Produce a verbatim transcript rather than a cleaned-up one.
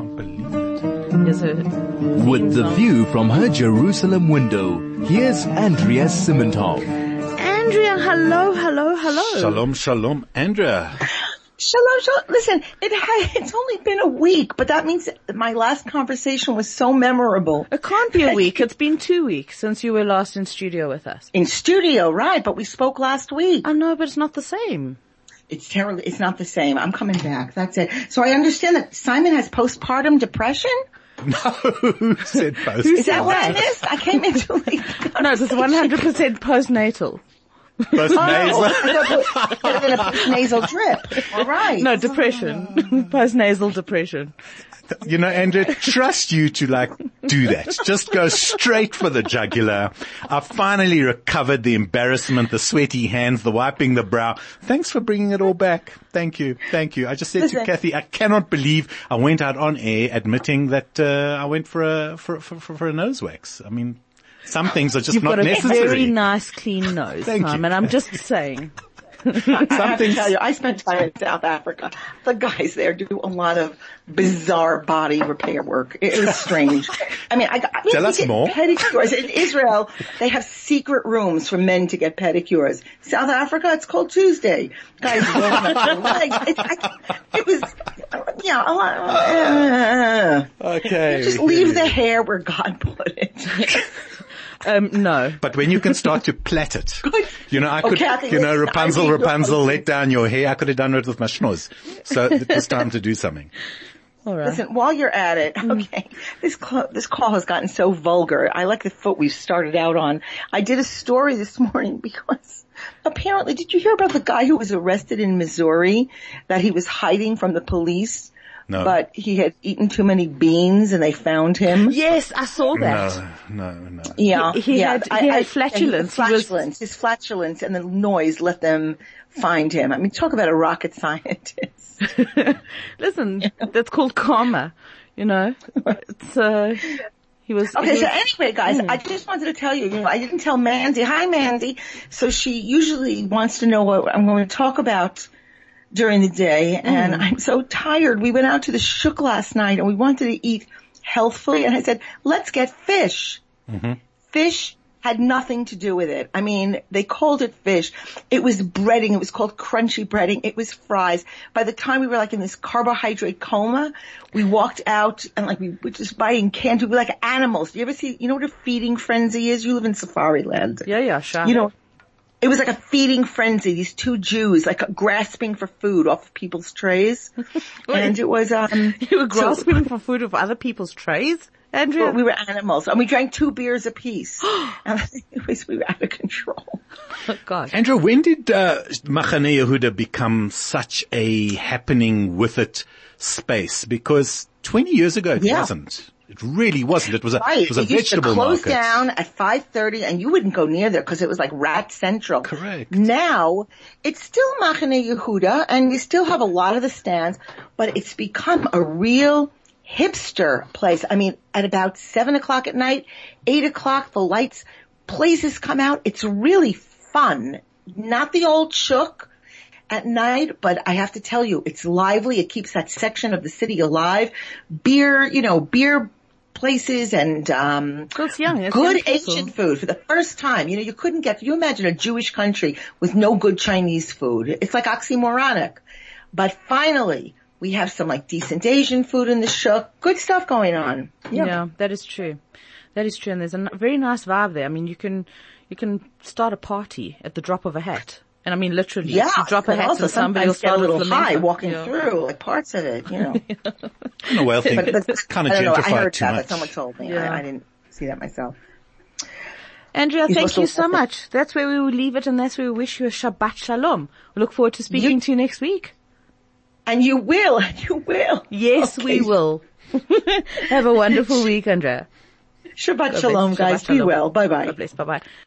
can't believe it. There's a With the view from her Jerusalem window, here's Andrea Simmental. Andrea, hello, hello, hello. Shalom, shalom, Andrea. Shalom, shalom. Listen, it ha- it's only been a week, but that means that my last conversation was so memorable. It can't be a week. It's been two weeks since you were last in studio with us. In studio, right, but we spoke last week. I know, but it's not the same. It's terrible. It's not the same. I'm coming back. That's it. So I understand that Simon has postpartum depression? No, who said post? Is that what I missed? I came into like... No, it's one hundred percent postnatal. Post nasal. Oh, better than a postnasal drip. All right. No, depression. Postnasal depression. You know, Andrea, trust you to like do that. Just go straight for the jugular. I finally recovered the embarrassment, the sweaty hands, the wiping the brow. Thanks for bringing it all back. Thank you. Thank you. I just said Listen. to Kathy, I cannot believe I went out on air admitting that, uh, I went for a, for, for, for, for a nose wax. I mean, some things are just You've not got a necessary. very nice, clean nose, Thank you. Simon. I'm just saying. I have to things- tell you, I spent time in South Africa. The guys there do a lot of bizarre body repair work. It is strange. I mean, I, I mean, Tell we us get more. pedicures. In Israel, they have secret rooms for men to get pedicures. South Africa, it's called Tuesday. Guys rolling up their legs. It's, I, it was, yeah, a lot. Uh, Okay. just leave the hair where God put it. Um, no. But when you can start to plait it, Good. you know, I could, Okay, I think you know, listen, Rapunzel, I think- Rapunzel, let down your hair. I could have done it with my schnoz. So it was time to do something. All right. Listen, while you're at it, okay, this call, this call has gotten so vulgar. I like the foot we've started out on. I did a story this morning because apparently, did you hear about the guy who was arrested in Missouri, that he was hiding from the police? No. But he had eaten too many beans and they found him. Yes, I saw that. No, no, no. Yeah. He- he yeah. had- he had flatulence. He was- Flatulence. His flatulence and the noise let them find him. I mean, talk about a rocket scientist. Listen, that's called karma, you know. It's, uh, he was... Okay, he was, so anyway, guys, I just wanted to tell you, you know, I didn't tell Mandy. Hi, Mandy. So she usually wants to know what I'm going to talk about during the day, and I'm so tired. We went out to the Shuk last night, and we wanted to eat healthfully, and I said, let's get fish. Mm-hmm. Fish had nothing to do with it. I mean, they called it fish. It was breading. It was called crunchy breading. It was fries. By the time we were like in this carbohydrate coma, we walked out and like we were just buying candy. We were like animals. Do you ever see, you know what a feeding frenzy is? You live in Safari Land. yeah, yeah, sure. You know, it was like a feeding frenzy. These two Jews like grasping for food off of people's trays. And it was, um, You were grasping for food of other people's trays, Andrea? we were animals and we drank two beers apiece. And it was, we were out of control. Oh, God. Andrew, when did uh, Machane Yehuda become such a happening with it space? Because twenty years ago it Yeah. wasn't. It really wasn't. It was a, Right. it was a It used to vegetable close market. down at five thirty and you wouldn't go near there because it was like rat central. Correct. Now, it's still Machane Yehuda and you still have a lot of the stands, but it's become a real hipster place. I mean, at about seven o'clock at night, eight o'clock, the lights, places come out. It's really fun. Not the old Shuk at night, but I have to tell you, it's lively. It keeps that section of the city alive. Beer, you know, beer places and um So it's young. It's good young people. Asian food for the first time. You know, you couldn't get, you imagine a Jewish country with no good Chinese food. It's like oxymoronic. But finally, we have some like decent Asian food in the Shuk. Good stuff going on. Yeah, that is true. That is true. And there's a n- very nice vibe there. I mean, you can, you can start a party at the drop of a hat. And I mean, literally, Yeah, you drop a and hat also and somebody will sometimes get a start little with high flamenco. walking Yeah. through, like parts of it, you know. In a way, I think But that's- it's kind of I don't know, I gentrified heard too that, much. but someone told me. Yeah. I, I didn't see that myself. Andrea, You're thank supposed you to- so much. That's where we will leave it, and that's where we wish you a Shabbat Shalom. We look forward to speaking You- to you next week. And you will, you will. Yes, Okay. we will. Have a wonderful week, Andrea. Shabbat God shalom, bless. guys. Shabbat Be shalom. well. Bye bye. God bless. Bye-bye.